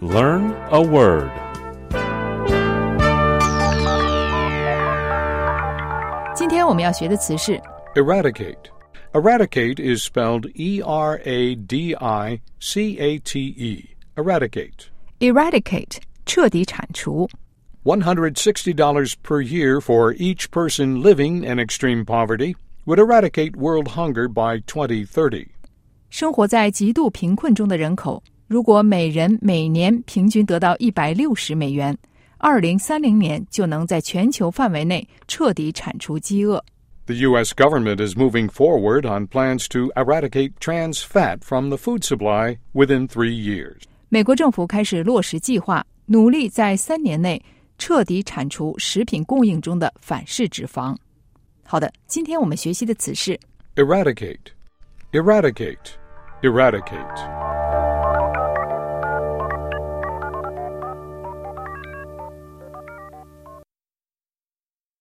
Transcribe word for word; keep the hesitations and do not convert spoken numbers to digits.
Learn a word. 今天我们要学的词是 Eradicate. Eradicate is spelled E R A D I C A T E. Eradicate. eradicate 彻底铲除。 one hundred sixty dollars per year for each person living in extreme poverty would eradicate world hunger by twenty thirty. 生活在极度贫困中的人口，如果每人每年平均得到一百六十美元，二零三零年就能在全球范围内彻底铲除饥饿。 The U S government is moving forward on plans to eradicate trans fat from the food supply within three years. 美国政府开始落实计划，努力在三年内彻底铲除食品供应中的反式脂肪。好的，今天我们学习的词是 Eradicate. Eradicate. Eradicate.